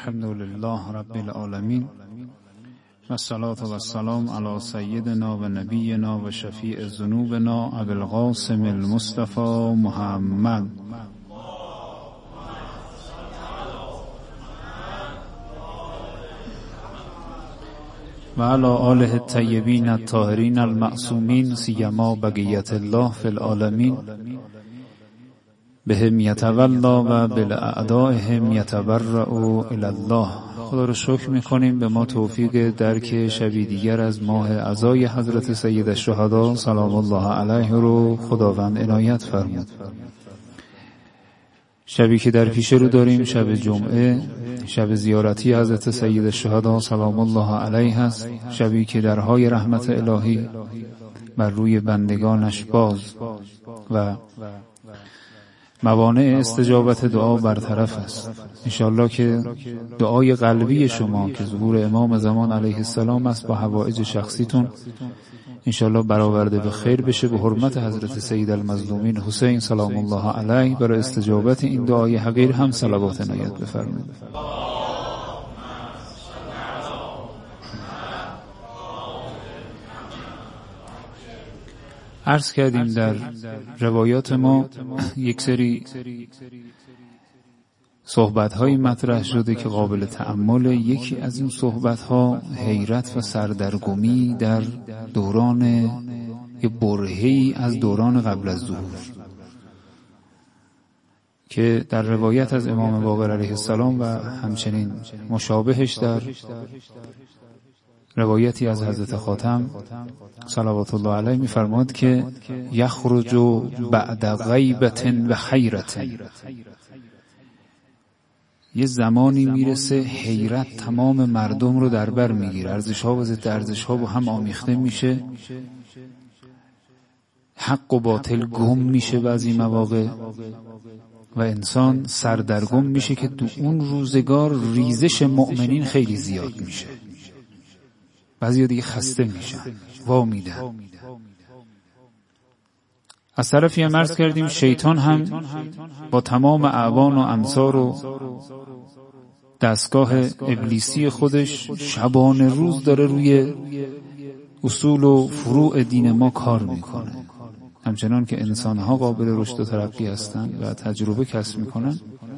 الحمد لله رب العالمين و الصلاة و السلام علی سیدنا و نبینا و شفیع ذنوبنا ابی القاسم المصطفى محمد و علی آله الطیبین الطاهرین المعصومین سیما بقیت الله فی العالمین بهم یتولا و بالاعدائهم یتبرأ الی الله. خدا رو شکر میکنیم به ما توفیق درک شبی دیگر از ماه عزای حضرت سید الشهدا سلام الله علیه رو خداوند عنایت فرمود. شبی که در پیش رو داریم شب جمعه، شب زیارتی حضرت سید الشهدا سلام الله علیه است، شبی که درهای رحمت الهی بر روی بندگانش باز و موانع استجابت دعا برطرف است. انشاءالله که دعای قلبی شما که ظهور امام زمان علیه السلام است با حوائج شخصیتون انشاءالله برآورده به خیر بشه به حرمت حضرت سید المظلومین حسین سلام الله علیه. برای استجابت این دعای حقیر هم صلوات عنایت بفرمایید. عرض کردیم در روایات ما یک سری صحبت‌هایی مطرح شده که قابل تأمل. یکی از این صحبت‌ها حیرت و سردرگمی در دوران یه برهه‌ای از دوران قبل از ظهور که در روایت از امام باقر علیه السلام و همچنین مشابهش در روایتی از حضرت خاتم صلوات الله علیه می‌فرماد که یخرج بعد غیبت و حیرت، یه زمانی میرسه حیرت تمام مردم رو در بر میگیره، ارزش‌ها و ضد ارزش‌ها با هم آمیخته میشه، حق و باطل گم میشه بعضی مواقع و انسان سردرگم میشه که تو اون روزگار ریزش مؤمنین خیلی زیاد میشه، بعضی دیگه خسته میشن وا میدن. از طرفی هم عرض کردیم شیطان هم با تمام اعوان و امثار و دستگاه ابلیسی خودش شبانه روز داره روی اصول و فروع دین ما کار میکنه. همچنان که انسانها قابل رشد و ترقی هستند و تجربه کسب میکنن،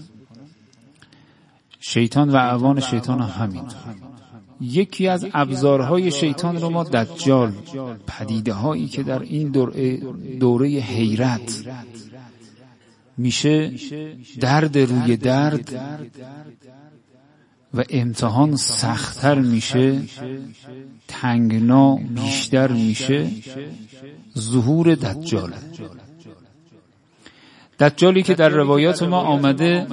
شیطان و اعوان شیطان هم همینطور. یکی از ابزارهای شیطان رو ما دجال، پدیده هایی که در این دوره حیرت میشه درد روی درد و امتحان سخت‌تر میشه، تنگنا بیشتر میشه، ظهور دجال. دجالی که در روایات ما آمده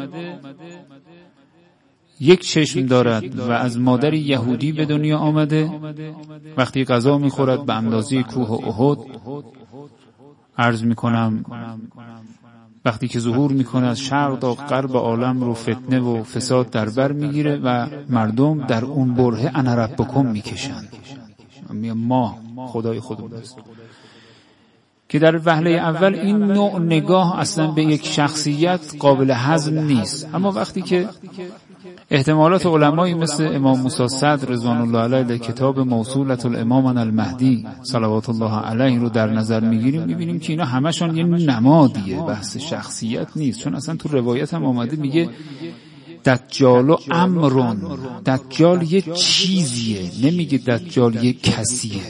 یک چشم دارد و از مادر یهودی به دنیا آمده، وقتی غذا میخورد به اندازه کوه احد. عرض میکنم وقتی که ظهور میکنه از شرق تا غرب عالم رو فتنه و فساد در بر میگیره و مردم در اون برهه انا ربکم میکشن، ما خدای خودمون است. که در وهله اول این نوع نگاه اصلا به یک شخصیت قابل هضم نیست، اما وقتی که احتمالات علمایی مثل امام موسی صدر رضوان الله علیه در کتاب موصولة الامام المهدی صلوات الله علیه رو در نظر میگیریم، میبینیم که اینا همشون یه نمادیه، بحث شخصیت نیست. چون اصلا تو روایت هم آمده میگه دجال و امرون، دجال یه چیزیه، نمیگه دجال یه کسیه.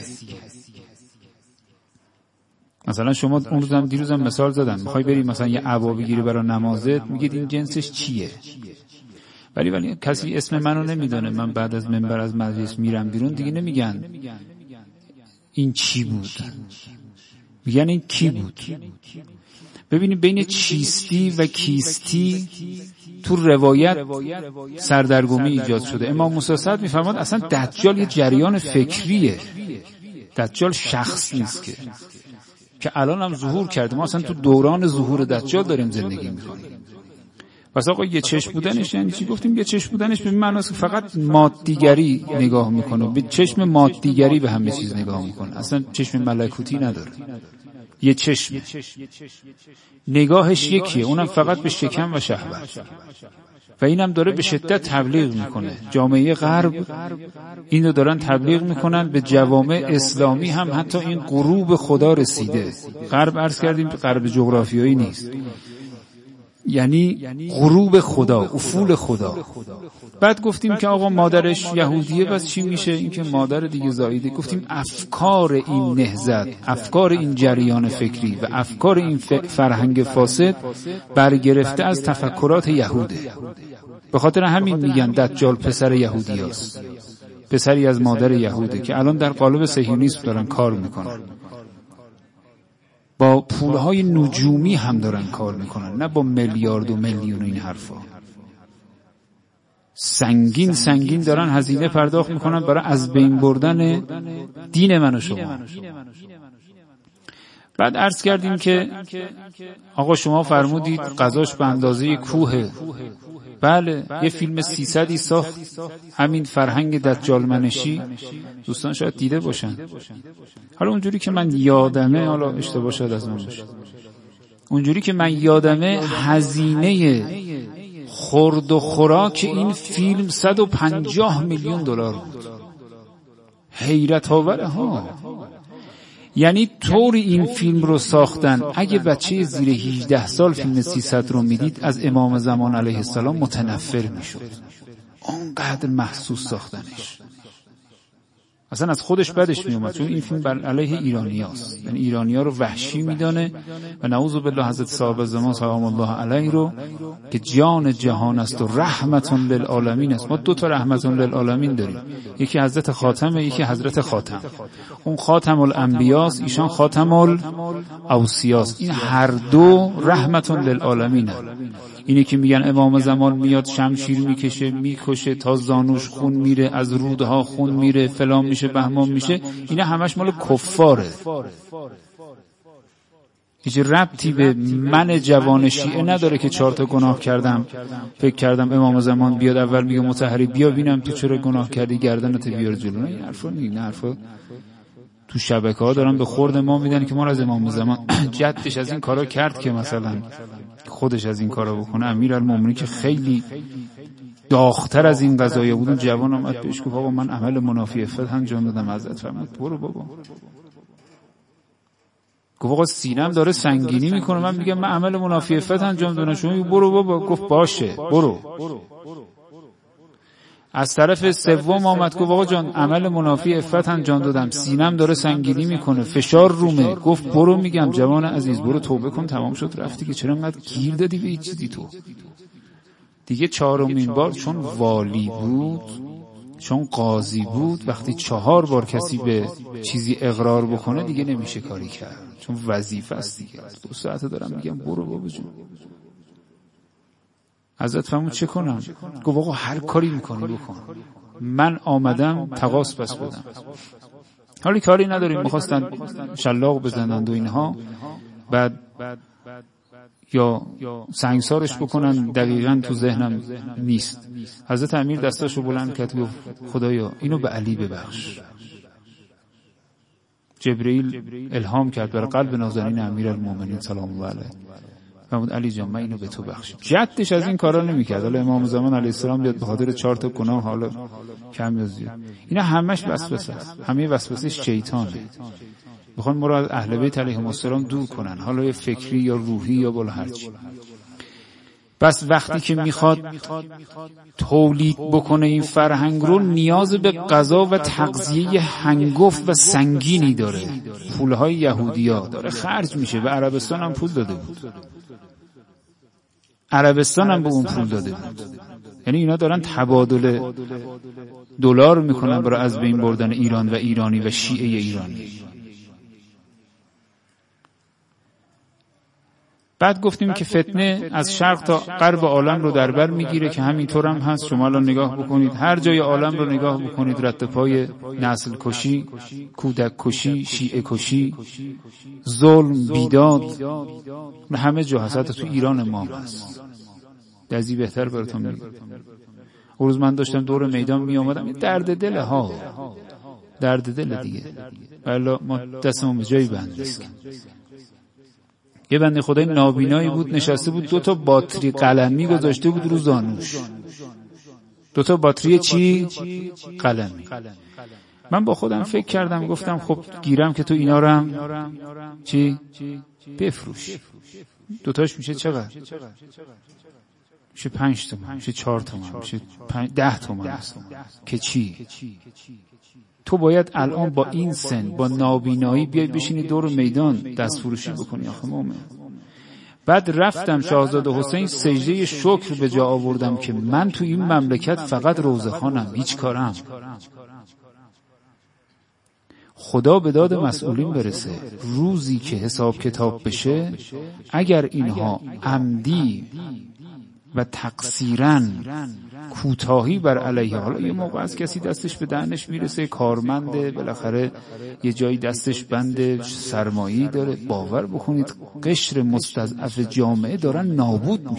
مثلا شما اون روزم دیروزم مثال زدم، میخوای بری مثلا یه عبا بگیری برای نمازت، میگید این جنسش چیه، ولی کسی اسم منو نمیدونه. من بعد از منبر از مجلس میرم بیرون دیگه نمیگن این چی بود، میگن این کی بود. ببینید بین چیستی و کیستی تو روایت سردرگمی ایجاد شده. امام موسی صدر میفرماد اصلا دجال یه جریان فکریه، دجال شخص نیست که الان هم ظهور کرده. ما اصلا تو دوران ظهور دجال داریم زندگی میکنیم. پس آقا یه چشم بودنش یعنی چی؟ گفتیم یه چشم بودنش به معنی است که فقط مادیگری نگاه میکنه، به چشم مادیگری به همه چیز نگاه میکنه، اصلا چشم ملکوتی نداره. یه چشم نگاهش یکیه، اونم فقط به شکم و شهوت. و اینم داره به شدت تبلیغ میکنه. جامعه غرب اینو دارن تبلیغ میکنن، به جوامع اسلامی هم حتی این غروب خدا رسیده. غرب عرض کردیم غرب جغرافیایی نیست، یعنی غروب خدا، افول خدا. بعد گفتیم که آقا مادرش یهودیه، بس چی میشه؟ این که مادر دیگه زاییده. گفتیم افکار این نهضت، افکار این جریان فکری و افکار این فرهنگ فاسد برگرفته از تفکرات یهوده. به خاطر همین میگن دجال پسر یهودیاست، پسری از مادر یهوده که الان در قالب صهیونیسم دارن کار میکنن. با پولهای نجومی هم دارن کار میکنن، نه با میلیارد و میلیون این حرفا. سنگین دارن هزینه پرداخت میکنن برای از بین بردن دین من و شما. بعد عرض کردیم که آقا شما فرمودید غذاش به اندازه کوه. بله، یه فیلم 300 ساخت همین فرهنگ دجال منشی، دوستان شاید دیده باشن. حالا اونجوری که من یادمه، حالا اشتباه شاید از من باشه، اونجوری که من یادمه هزینه خورد و خوراک این فیلم 150 میلیون دلار بود. حیرت آوره ها. یعنی طوری این فیلم رو ساختن اگه بچه زیر 18 سال فیلم 300 رو میدید از امام زمان علیه السلام متنفر میشد. اونقدر محسوس ساختنش، اصلا از خودش بدش میومد، چون این فیلم بر علیه ایرانیاست. یعنی ایرانی‌ها رو وحشی میدانه و نعوذ بالله حضرت صاحب زمان سلام الله علیه رو که جان جهان است و رحمت للعالمین است. ما 2 تا رحمت للعالمین داریم، یکی حضرت خاتمه، یکی حضرت خاتم. اون خاتم الانبیاست، ایشان خاتم الاوصیاست. این هر دو رحمت للعالمینه. اینی که میگن امام زمان میاد شمشیر میکشه میکشه تا زانوش خون میره، از رودها خون میره، فلان میشه، بهمان میشه، اینا همش مال کفاره. هیچ ربطی به من جوان شیعه نداره که 4 تا گناه کردم، فکر کردم امام زمان بیاد اول میگه مطهری بیا ببینم تو چرا گناه کردی، گردنت بیار جلو. این حرفا نه، حرفا تو شبکه‌ها دارن به خورد ما میدن که ما از امام زمان جدش از این کارا کرد که مثلا خودش از این کارا بکنه. امیرالمومنین که خیلی داغ‌تر از این قضایا بود، جوان اومد بهش گفت آقا من عمل منافی عفت انجام دادم، حضرت فرمود برو بابا. گفت آقا سینم داره سنگینی میکنه، من میگم من عمل منافی عفت انجام دادم، شما برو بابا. گفت باشه برو. از طرف سوم آمد گفت آقا جان عمل منافی عفت انجام دادم، سینم داره سنگینی میکنه، فشار رومه. گفت برو. میگم جوان عزیز برو توبه کن، تمام شد رفتی که چرا انقدر گیر دادی به این چیزی تو؟ دیگه 4مین بار چون والی بود، چون قاضی بود، وقتی 4 بار کسی به چیزی اقرار بکنه دیگه نمیشه کاری کرد، چون وظیفه است دیگه. 2 ساعته دارم میگم برو بابا جون. حضرت فرمود چه کنم؟ گفت آقا هر کاری میکنی بکن، من آمدم تقاص بس بدم. حالی کاری نداریم، میخواستن شلاق بزنند و اینها، بعد یا سنگسارش بکنن، دقیقاً تو ذهنم نیست. حضرت امیر دستاشو بلند کرد گفت خدایا اینو به علی ببخش. جبرئیل الهام کرد بر قلب نازنین امیرالمومنین سلام الله علیه، فرمود علی جان من اینو به تو بخشم. جدش از این کارا نمیکرد. حالا امام زمان علیه السلام بیاد به خاطر 4 تا گناه، حالا کم یا زیاد، اینا همش وسوسه است، همه وسوسه شیطانه. میخوان ما را از اهل بیت علیهم السلام دور کنن، حالا یا فکری یا روحی یا بالا هرچی. بس وقتی که میخواد تولید بکنه این فرهنگ رو، نیاز به غذا و تغذیه هنگفت و سنگینی داره. پولهای یهودیا داره خرج میشه. به عربستان هم پول داده بود، عربستان هم به اون پول داده بود. یعنی اینا دارن تبادل دلار میکنن برای از بین بردن ایران و ایرانی و شیعه ایرانی. بعد گفتیم که فتنه از شرق تا غرب عالم رو در بر میگیره که همینطور هم هست. شما الان نگاه بکنید، هر جای عالم رو نگاه بکنید، رد پای نسل کشی، کودک کشی، شیعه کشی، ظلم، بیداد، همه جا هست. حتی تو ایران ما هست. دزی بهتر براتون میگم. اون روز من داشتم دور میدان می آمدم، درد دل ها، درد دل دیگه. والا ما دستمون به جایی بند نیست. یه بنده خدای نابینایی بود، نشسته بود 2 باتری قلمی گذاشته بود رو زانوش. 2 باتری چی؟ قلمی. من با خودم فکر کردم، گفتم خب گیرم که تو اینا رو هم چی؟ بفروش. 2 میشه چقدر؟ میشه 5 تومن، میشه 4 تومن، میشه 10 تومن. که چی؟ تو باید الان با این سن، با نابینایی بیای بشینی دور میدان دست فروشی بکنی آخه مومن. بعد رفتم شاهزاده حسین سجده شکر به جا آوردم که من تو این مملکت فقط روزخوانم، هیچ کارم. خدا به داد مسئولین برسه. روزی که حساب کتاب بشه، اگر اینها عمدی و تقصیراً کوتاهی بر علیه، حالا یه موقع از کسی دستش به دهنش میرسه، کارمنده، بالاخره یه جایی دستش بنده، سرمایه‌ای داره، باور بکنید قشر مستضعف جامعه دارن نابود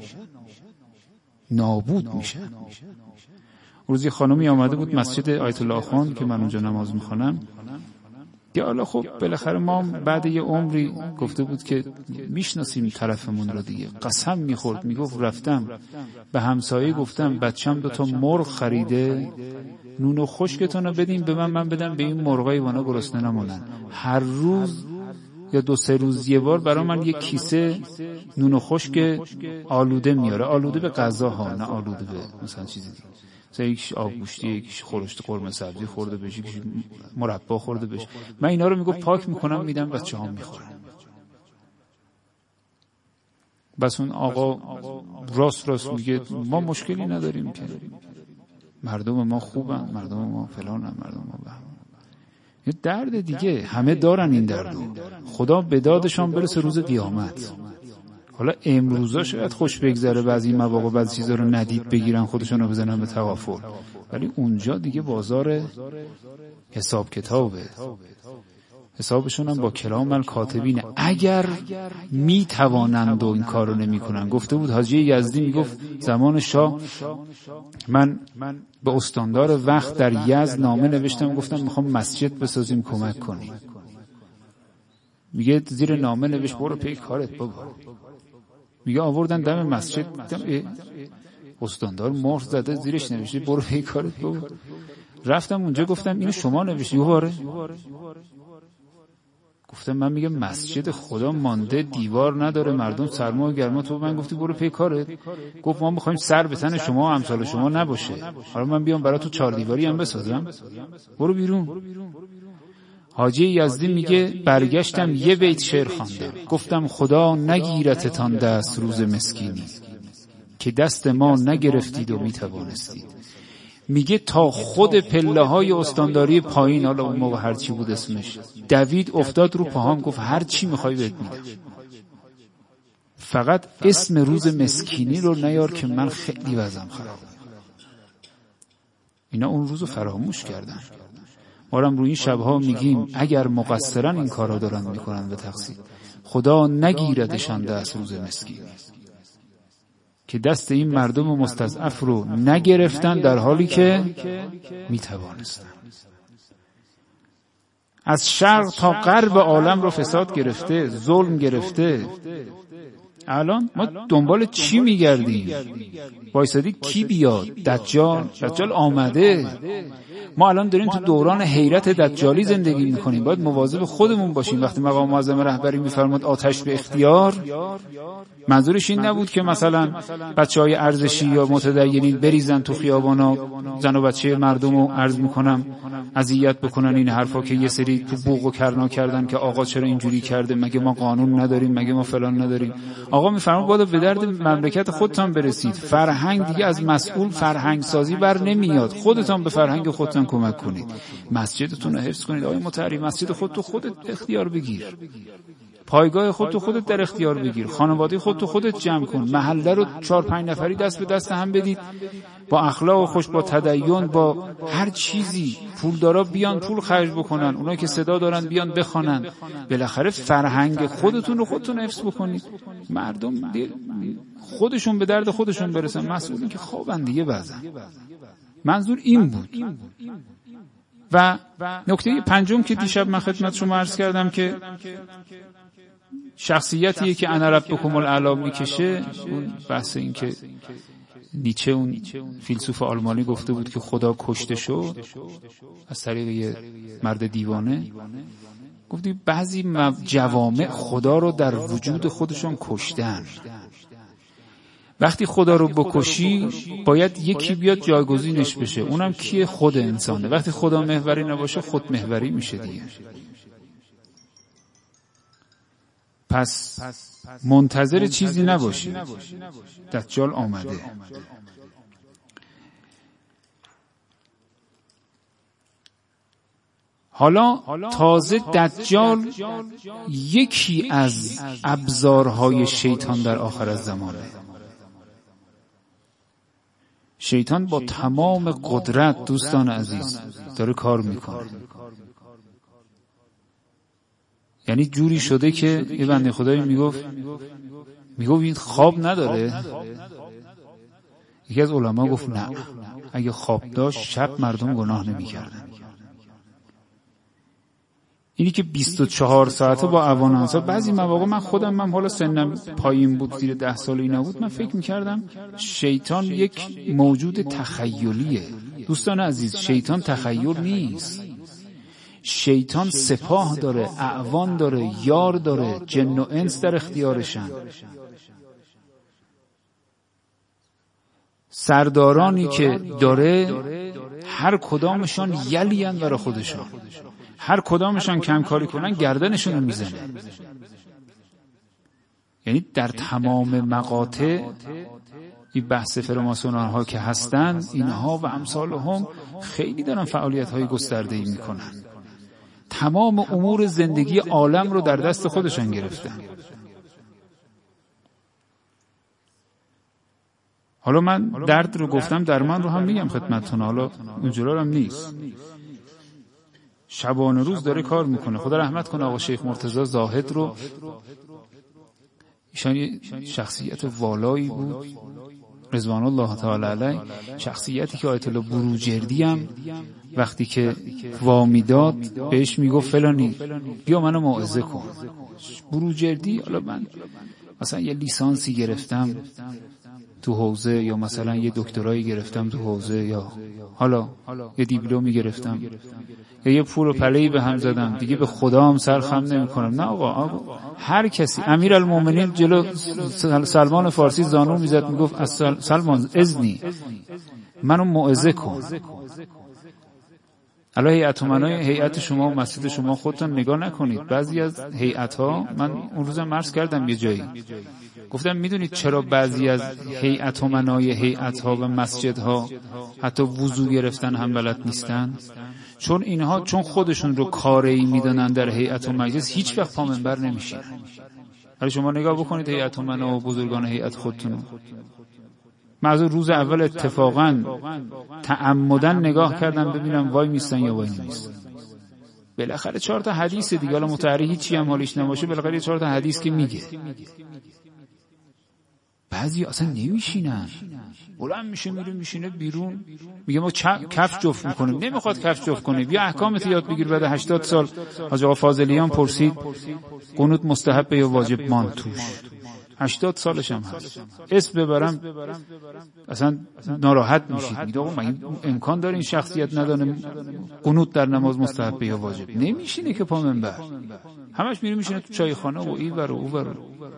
میشن. روزی خانمی آمده بود مسجد آیت الله خان که من اونجا نماز میخوانم، که حالا خب بالاخره ما بعد یه عمری گفته بود که میشناسیم طرفمون رو دیگه. قسم میخورد، میگفت رفتم به همسایه گفتم بچم 2 مرغ خریده، نون و خشکتون رو بدیم به من بدم به این مرغای وانا گرسنه نمونن. هر روز یا 2-3 روز یه بار برای من 1 کیسه نون و خشک آلوده میاره، آلوده به غذا ها، نه آلوده به مثلا چیزی دیگه. یکیش آبگوشتی، یکیش خورشت قرمه سبزی خورده بشه، یکیش مربا خورده بشه. من اینا رو میگم پاک میکنم میدم بچه‌ها میخورن. بس اون آقا راست میگه ما مشکلی نداریم که مردم ما خوبن، مردم ما فلانن، مردم ما بهمان. یه درد دیگه همه دارن این دردو. خدا به دادشان برسه روز قیامت. حالا امروزا شاید خوش بگذره، بعضی مواقع بعضی چیزا رو ندید بگیرن خودشون رو بزنن به تغافل، ولی اونجا دیگه بازار حساب کتابه. حسابشون هم با کلام الکاتبینه. اگر می توانند و این کارو نمی کنن. گفته بود حاجی یزدی، میگفت زمان شاه من به استاندار وقت در یزد نامه نوشتم، گفتم میخوام مسجد بسازیم کمک کنیم. میگه زیر نامه نوشت برو پی کارت بابا. میگه آوردن دم مسجد، استاندار مهر زده زیرش نوشته برو پی کارت بابا. رفتم اونجا گفتم اینو شما نوشتی؟ باره گفتم من میگم مسجد خدا مانده، دیوار نداره، مردم سرما و گرما، تو من گفتی برو پی کارت. گفت ما میخوایم سر به تن شما و امثال شما نباشه، حالا من بیام برای تو 4 دیواری هم بسازم؟ برو بیرون. حاجی یزدی میگه برگشتم یه بیت شعر خواندم، گفتم خدا نگیرتتان دست روز مسکینی، که دست ما نگرفتید و میتوانستید. میگه تا خود پله های استانداری پایین، حالا اون موقع هرچی بود اسمش، دوید افتاد رو پاهام، گفت هر چی میخوای بهت میدم، فقط اسم روز مسکینی رو نیار که من خیلی وضعم خرابه. اینا اون روزو فراموش کردن. ما هم روی این شبها میگیم اگر مقصرن این کارا دارن میکنن به تقصیر، خدا نگیردشان دست روز مسکینی، که دست این مردم مستضعف رو نگرفتن در حالی که میتوانستن. از شرق تا غرب عالم رو فساد گرفته، ظلم گرفته. الان ما دنبال چی میگردیم؟ وایسادی کی بیاد؟ دجال آمده. ما الان داریم تو دوران حیرت دجالی زندگی میکنیم. باید مواظب خودمون باشیم. وقتی مقام معظم رهبری میفرماد آتش به اختیار، منظورش این نبود که مثلا بچهای ارزشی یا متدینین بریزن تو خیابانا، زن و بچه مردم رو عرض میکنم اذیت بکنن، این حرفا که یه سری تو بوق و کرنا کردن که آقا چرا اینجوری کرده، مگه ما قانون نداریم، مگه ما فلان نداریم. آقا میفرماد باید به درد مملکت خودتان برسید. فرهنگ دیگه از مسئول فرهنگ سازی بر نمیاد، خودتان به فرهنگ خودتان کمک کنید، مسجدتون رو حفظ کنید. آقای متحری مسجد خودت اختیار بگیر، پایگاه خودت در اختیار بگیر، خانواده خودت جمع کن، محله رو 4-5 نفری دست به دست هم بدید، با اخلاق خوش، با تدین، با هر چیزی. پولدارا بیان پول خرج بکنن، اونایی که صدا دارن بیان بخوانن. بالاخره فرهنگ خودتون رو خودتون حفظ بکنید. مردم خودشون به درد خودشون برسن، مسئولین که خوابن دیگه بعضن. منظور این بود. و نکته 5 که دیشب من خدمت شما عرض کردم که شخصیتیه که انا ربکم الاعلی میکشه. اون بحث این که نیچه اون فیلسوف آلمانی گفته بود که خدا کشته شد از طریق یه مرد دیوانه. گفتی بعضی جوامع خدا رو در وجود خودشون کشتن. وقتی خدا رو بکشی باید یکی بیاد جایگزینش بشه. اونم کیه؟ خود انسانه. وقتی خدا محوری نباشه خود محوری میشه دیگه. پس منتظر چیزی نباشی، دجال آمده. حالا تازه دجال یکی از ابزارهای شیطان در آخر الزمانه. شیطان با تمام قدرت دوستان عزیز داره کار میکنه. یعنی جوری شده که یه بنده خدایی میگفت این خواب نداره. یکی از علما گفت نه، اگه خواب داشت شب مردم گناه نمیکردن. اینی که 24 ساعته با اوانانسا، بعضی مواقع من خودم حالا سنم پایین بود، زیر 10 سال اینا بود، من فکر میکردم شیطان یک موجود تخیلیه. دوستان عزیز، شیطان تخیل نیست. شیطان سپاه داره، اعوان داره، یار داره، جن و انس در اختیارشن. سردارانی که داره هر کدامشان یلیان برای خودشان، هر کدامشان کم کاری کنن گردنشون رو میزنه. یعنی در تمام مقاطع این بحث فراماسونان ها که هستن، اینها و امثالهم خیلی دارن فعالیت های گسترده‌ای میکنن. تمام امور زندگی عالم رو در دست خودشان گرفتن. حالا من درد رو گفتم، درمان رو هم میگم خدمتتون. حالا اونجورا هم نیست، شبانه روز داره کار میکنه. خدا رحمت کنه آقا شیخ مرتضی زاهد رو. ایشان یه شخصیت والایی بود رضوان الله تعالی علیه، شخصیتی که آیت الله بروجردی هم وقتی که وامی داد بهش میگفت فلانی بیا منو موعظه کن. بروجردی، حالا من مثلا یه لیسانسی گرفتم تو حوزه، یا مثلا یه دکترایی گرفتم تو حوزه، یا حالا یه دیپلمی گرفتم، یا یه پول و پله‌ای به هم زدم، دیگه به خدا هم سر خم نمی‌کنم. نه آقا، هر کسی، امیرالمومنین جلو سلمان فارسی زانو میزد میگفت سلمان اذنی منو موعظه کن. الان هیئت امنای هیئت شما و مسجد شما خودتون نگاه نکنید. بعضی از هیئت‌ها، من اون روزم عرض کردم یه جایی، گفتم میدونید چرا بعضی از هیئت امنای هیئت‌ها و مسجدها حتی وضو گرفتن هم بلد نیستن؟ چون اینها چون خودشون رو کاری میدونن در هیئت و مجلس، هیچ وقت پا منبر نمیشین. ولی شما نگاه بکنید هیئت امنا و بزرگان هیئت خودتون. من از روز اول اتفاقا تعمدن نگاه کردم ببینم وای میستن یا وای نمیستن. بالاخره 4 تا حدیث دیگه، حالا متعری هیچی هم حالیش نباشه، بالاخره 4 تا حدیث که میگه. بعضی اصلا نمیشینن، بلند میشه میره میشینه بیرون، میگه ما کف جفت میکنیم. نمیخواد کف جفت کنه، بیا احکامت یاد بگیر. بعد 80 سال از آقا فاضلیان پرسید قنوت مستحب یا واجب مان توش، 80 سالش هم هست. اسم ببرم اصلا ناراحت میشید. میگه آقا من امکان داره این شخصیت ندانه قنوت در نماز مستحب یا واجب؟ نمیشینه که پا منبر، همش میره میشینه تو چایخانه و اینور و اونور.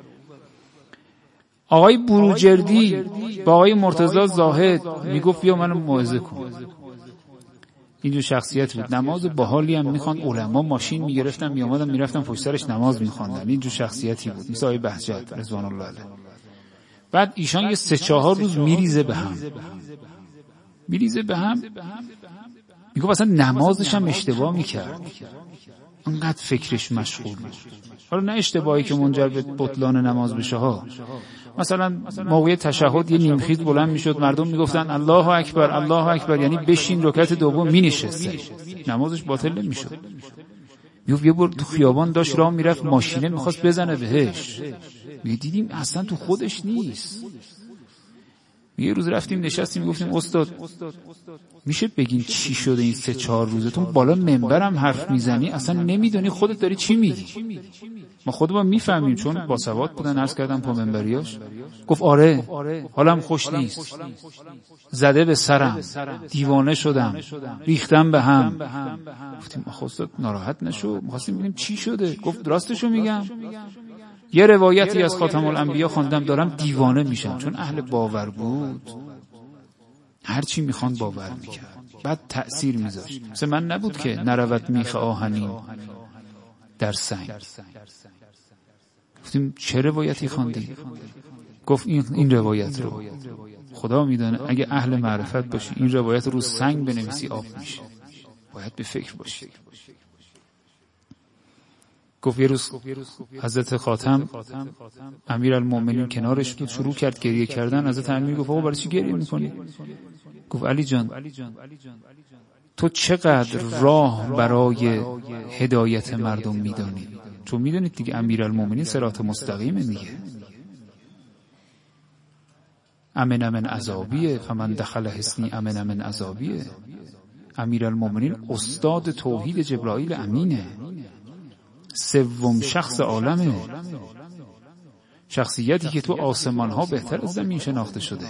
آقای بروجردی با آقای مرتضی زاهد میگفت بیا منو موعظه کن. اینجور شخصیت بود. نماز باحالی هم میخوان، علما ماشین میگرفتن میامدن میرفتن پشت سرش نماز میخوندن. اینجور شخصیتی بود، مثل آقای بهجت رضوان الله علیه. بعد ایشان یه 3-4 روز میریزه به هم میگفت اصلا نمازش هم اشتباه میکرد، انقدر فکرش مشغول بود. حالا نه اشتباهی که منجر به بطلان نماز بشه ها، مثلا موقع تشهد یه نیمخیز بلند میشد، مردم میگفتن الله اکبر الله اکبر، یعنی بشین رکعت دوم مینشست، نمازش باطل نمیشد. یه بار تو خیابان داشت راه میرفت، ماشینه میخواست بزنه بهش، دیدیم اصلا تو خودش نیست. یه روز رفتیم نشستیم گفتیم استاد میشه بگین چی شده این 3-4 روزتون بالا منبرم حرف میزنی اصلا نمیدونی خودت داری چی میگی؟ ما خودمون میفهمیم چون باسواد بودن. عرض کردم پا منبریاش گفت آره حالم خوش نیست، زده به سرم، دیوانه شدم، ریختم به هم. گفتیم آخه استاد ناراحت نشو، می‌خواستیم ببینیم چی شده. گفت راستشو میگم، یه روایتی از خاتم الانبیا خواندم دارم دیوانه میشم. چون اهل باور بود هر چی میخوان باور میکرد، بعد تأثیر میذاشت. مثل من نبود که نروت میخ آهنین در سنگ. گفتیم چه روایتی خواندی؟ گفت این روایت رو خدا میدونه اگه اهل معرفت باشی این روایت رو سنگ بنویسی آب میشه، باید به فکر باشی. گفت یه روز حضرت خاتم امیرالمومنین کنارش بود، شروع کرد گریه کردن. حضرت امیر گفت آقا برای چی گریه میکنی؟ گفت علی جان تو چقدر راه برای هدایت مردم میدانی؟ چون میدونید دیگه امیرالمومنین صراط مستقیمه دیگه. امن من عذابیه فمن دخل حصنی امن من عذابیه. امیرالمومنین استاد توحید جبرائیل امینه، سوم شخص عالمه، شخصیتی که تو آسمان ها بهتر از زمین شناخته شده،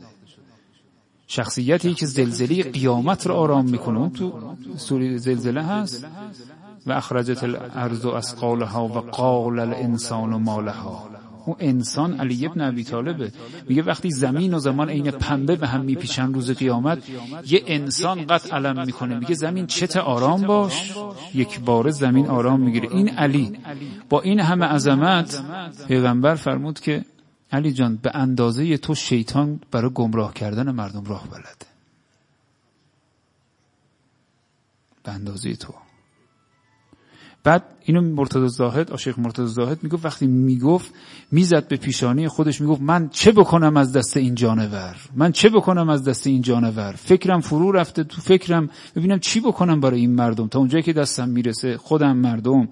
شخصیتی که زلزله قیامت رو آرام میکنه. اون تو سوره زلزله هست و اخرجت الارض اثقالها و قال الانسان ما لها. اون انسان علی ابن ابی طالبه، میگه وقتی زمین و زمان عین پنبه به هم میپیچن روز قیامت یه انسان قد علم میکنه، میگه زمین چت آرام باش، یک بار زمین آرام میگیره. این علی با این همه عظمت، پیغمبر فرمود که علی جان به اندازه تو شیطان برای گمراه کردن مردم راه بلده، به اندازه تو. بعد اینو مرتضی زاهد، عاشق مرتضی زاهد میگفت وقتی میگفت میزد به پیشانی خودش میگفت من چه بکنم از دست این جانور، من چه بکنم از دست این جانور، فکرم فرو رفته تو فکرم ببینم چی بکنم برای این مردم تا اونجایی که دستم میرسه، خودم مردم.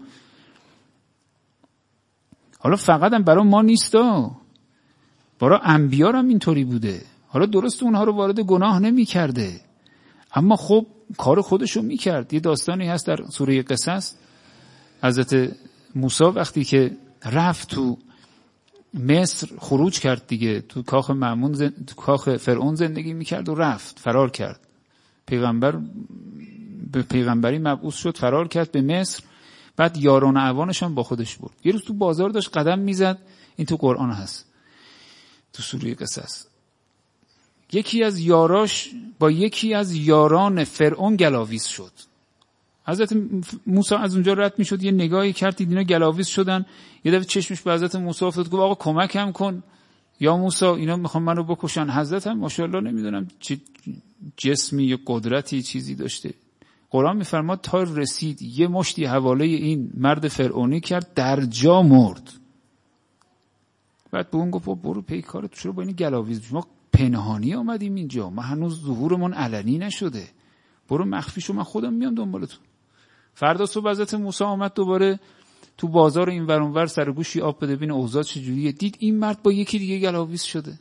حالا فقط هم برای ما نیستا، برای انبیا هم اینطوری بوده. حالا درست اونها رو وارد گناه نمی‌کرده اما خب کار خودشو میکرد. یه داستانی هست در سوره قصص، حضرت موسی وقتی که رفت تو مصر خروج کرد دیگه، تو کاخ تو کاخ فرعون زندگی میکرد و رفت فرار کرد. پیغمبر به پیغمبری مبعوث شد، فرار کرد به مصر. بعد یاران و اعوانش هم با خودش برد. یه روز تو بازار داشت قدم میزد، این تو قرآن هست تو سوره قصص، یکی از یاراش با یکی از یاران فرعون گلاویز شد. حضرت موسی از اونجا رد میشد، یه نگاهی کرد دید اینا گلاویز شدن، یه دفعه چشمش به حضرت موسی افتاد، گفت آقا کمکم کن یا موسی، اینا میخوان منو بکشن. حضرت هم ماشاءالله نمیدونم چه جسمی یا قدرتی چیزی داشته. قرآن میفرماد تا رسید یه مشتی حواله این مرد فرعونی کرد، در جا مرد. بعد به اون گفت برو پی کارت، چرا با این گلاویز؟ ما پنهانی آمدیم اینجا، ما هنوز ظهورمون علنی نشده، برو مخفیشو، من خودم میام دنبالتون. فردا صبح حضرت موسی آمد دوباره تو بازار این ور اون ور سرگوشی آب بده ببین اوضاع چجوریه. دید این مرد با یکی دیگه گلاویز شده.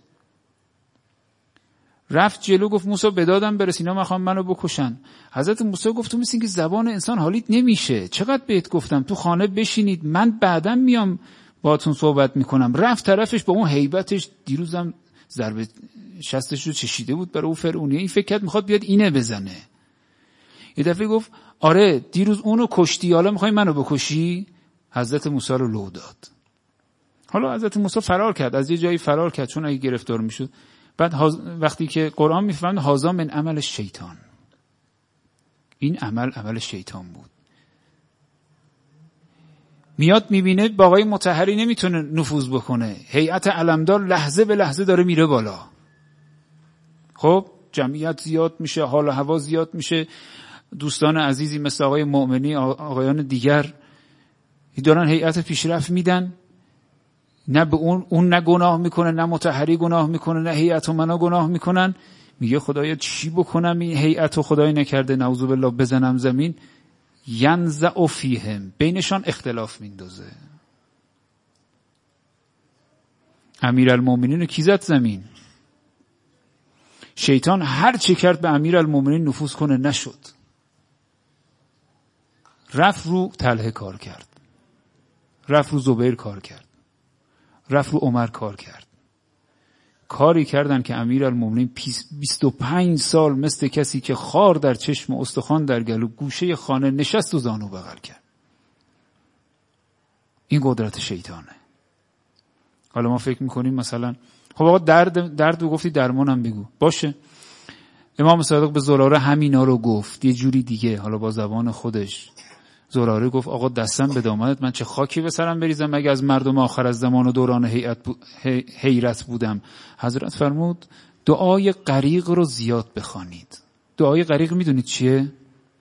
رفت جلو گفت موسی به دادم برس، اینا میخوان منو بکشن. حضرت موسی گفت تو مثل اینکه زبان انسان حالیت نمیشه، چقدر بهت گفتم تو خانه بشینید من بعداً میام باهاتون صحبت میکنم. رفت طرفش با اون هیبتش، دیروزم ضربه شستش رو چشیده بود برای اون فرعونیه، این فکر کرد میخواد بیاد اینه بزنه. یه دفعه گفت آره دیروز اونو کشتی، حالا میخوای منو بکشی؟ حضرت موسی رو لو داد. حالا حضرت موسی فرار کرد، از یه جایی فرار کرد چون اگه گرفتار میشد. بعد وقتی که قرآن میفهمد هذا من عمل شیطان، این عمل شیطان بود. میاد میبینه با آقای مطهری نمیتونه نفوذ بکنه، هیئت علمدار لحظه به لحظه داره میره بالا. خب جمعیت زیاد میشه، حال و هوا زیاد میشه، دوستان عزیزی مثل آقای مؤمنی، آقایان دیگر دارن هیئت پیشرفت میدن، نه به اون نه گناه میکنه، نه مطهری گناه میکنه، نه هیئت و منا گناه میکنن. میگه خدایا چی بکنم این هیئت و خدای نکرده نعوذ بالله بزنم زمین. ینزع فیهم، بینشان اختلاف میندازه. امیرالمومنین رو کی زد زمین؟ شیطان هر چه کرد به امیرالمومنین نفوذ کنه نشد. رفت رو طلحه کار کرد، رفت رو زبیر کار کرد، رفت رو عمر کار کرد. کاری کردن که امیرالمومنین 25 سال مثل کسی که خار در چشم و استخوان در گلو گوشه خانه نشست و زانو بغل کرد. این قدرت شیطانه. حالا ما فکر میکنیم مثلا خب آقا درد گفتی درمانم بگو، باشه. امام صادق به زراره همینا رو گفت یه جوری دیگه، حالا با زبان خودش. زراره گفت آقا دستم به دامنت، من چه خاکی به سرم بریزم مگه از مردم آخر از زمان و دوران حیرت بودم. حضرت فرمود دعای غریق رو زیاد بخوانید. دعای غریق میدونید چیه؟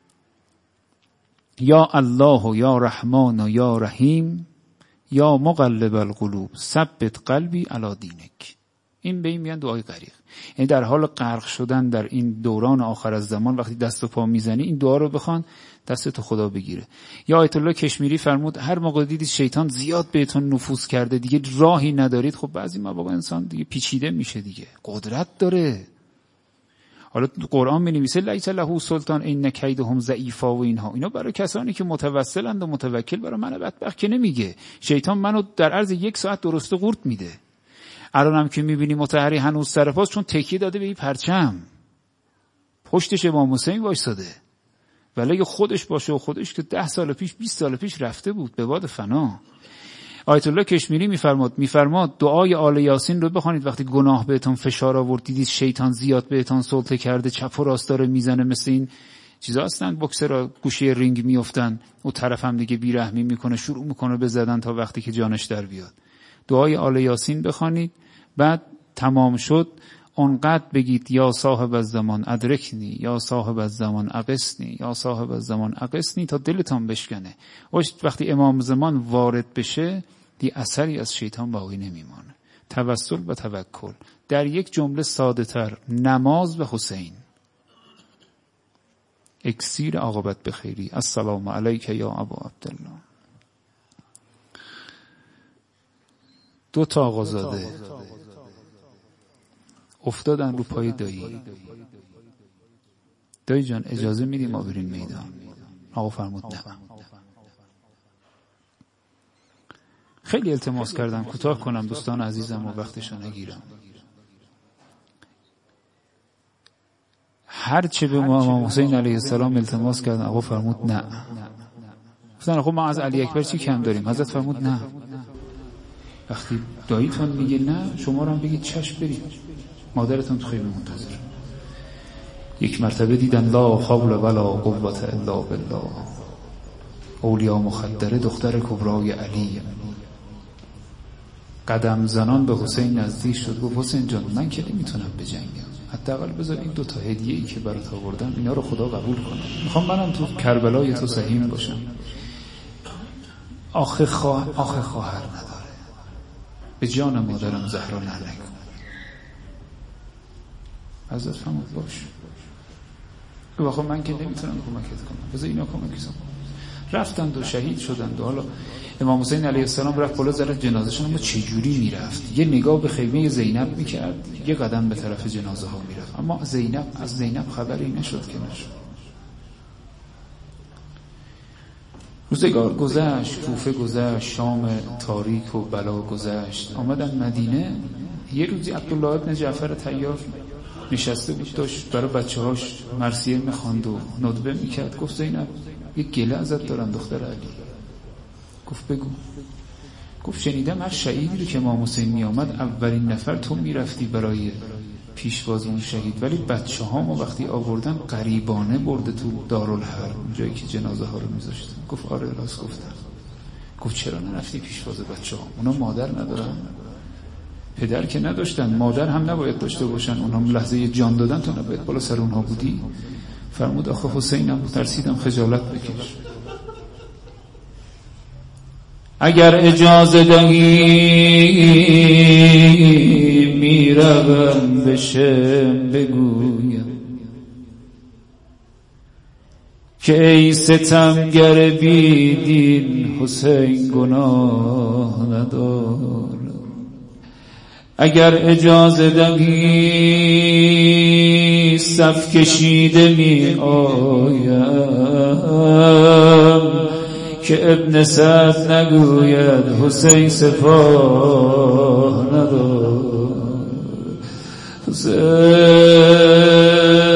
یا الله و یا رحمان و یا رحیم یا مقلب القلوب ثبت قلبی علی دینک. این به این میگن دعای غریق. یعنی در حال غرق شدن در این دوران آخر از زمان وقتی دست و پا میزنی این دعا رو بخوان، دستتو خدا بگیره. یا آیت الله کشمیری فرمود هر موقع دیدید شیطان زیاد بهتون نفوذ کرده دیگه راهی ندارید، خب بعضی مواقع انسان دیگه پیچیده میشه، دیگه قدرت داره. حالا قرآن می‌نویسه لیس له سلطان ان کیدهم ضعیفا و اینا برای کسانی که متوسلند و متوکل. برای من بدبخت که نمیگه. شیطان منو در عرض 1 ساعت درسته قورت میده. الانم که میبینی مطهری هنوز سر پاست چون تکیه داده به این پرچم، پشتش امام حسین وایساده. ولی اگه خودش باشه و خودش که 10 سال پیش 20 سال پیش رفته بود به باد فنا. آیت الله کشمیری میفرماد دعای آل یاسین رو بخوانید وقتی گناه بهتون فشار آورد، دیدید شیطان زیاد بهتون سلطه کرده، چپ و راست داره میزنه، مثل این چیزا هستن بوکسرها گوشه رینگ میافتن و طرف هم دیگه بیرحمی میکنه، شروع میکنه به زدن تا وقتی که جانش در بیاد. دعای آل یاسین بخوانید، بعد تمام شد اونقدر بگید یا صاحب الزمان ادرکنی یا صاحب الزمان اغثنی یا صاحب الزمان اغثنی تا دلتان بشکنه. وقتی امام زمان وارد بشه دی اثری از شیطان باقی نمیمانه. توسل و توکل در یک جمله ساده تر، نماز و حسین. اکسیر عاقبت بخیری. السلام علیک یا ابا عبدالله. 2 آقازاده افتادن رو پای دایی. دایی جان اجازه میدی ما بریم میدان؟ آقا فرمود نه. خیلی التماس کردم کوتاه کنم دوستان عزیزم و وقتشو نگیرم. هر چه به امام حسین علیه السلام التماس کردن آقا فرمود نه. گفتن آقا ما از علی اکبر چی کم داریم؟ حضرت فرمود نه. وقتی داییتون میگه نه شما رو هم بگید چشم برید، مادرتون تو خیلی منتظر. یک مرتبه دیدن لا حول ولا قوة الا بالله، اولیا مخدره دختر کبرای علی قدم زنان به حسین نزدیک شد. گفت حسین جان من که نمیتونم بجنگم، حداقل بذار این 2 هدیه‌ای که برات آوردم اینا رو خدا قبول کنه. میخوام منم تو کربلای تو سهیم باشم. آخه خواهر نداره، به جان مادرم زهرا ننگ. حضرت فرمود باش. گفت من که نمیتونم کمکت کنم، بذار اینا کمک کنم. رفتند و شهید شدند. و حالا امام حسین علیه السلام رفت بالا زرد جنازه‌شون، اما چه جوری میرفت؟ یه نگاه به خیمه زینب میکرد، یه قدم به طرف جنازه ها میرفت، اما از زینب خبری نشد که نشد. روزگار گذشت، کوفه گذشت، شام تاریک و بلا گذشت، آمدن مدینه. یه روزی عبدالله ابن جعفر طیار نشسته بود، داشت برای بچه‌هاش مرثیه می‌خواند و ندبه میکرد. گفت زینب یه گله ازت دارن دختر علی. گفت بگو. گفت شنیدم هر شهیدی رو که امام حسین می آمد اولین نفر تو میرفتی برای پیشواز اون شهید، ولی بچه‌هامو وقتی آوردن غریبانه برده تو دارالحرب جایی که جنازه ها رو میذاشتن. گفت آره راست گفتم. گفت چرا نرفتی پیشواز بچه‌ها؟ اونا مادر ندارن، پدر که نداشتن، مادر هم نباید داشته باشن، اونها لحظه جان دادن تو نباید بالا سر اونها بودی؟ فرمود آخه حسینم ترسیدم خجالت بکش. اگر اجازه دهی میروم بشه بگویم که ای ستمگر بیدین حسین گناه ندار. اگر اجازه دهی صف کشیده می آیم که ابن سعد نگوید حسین سپاه نداد. حسین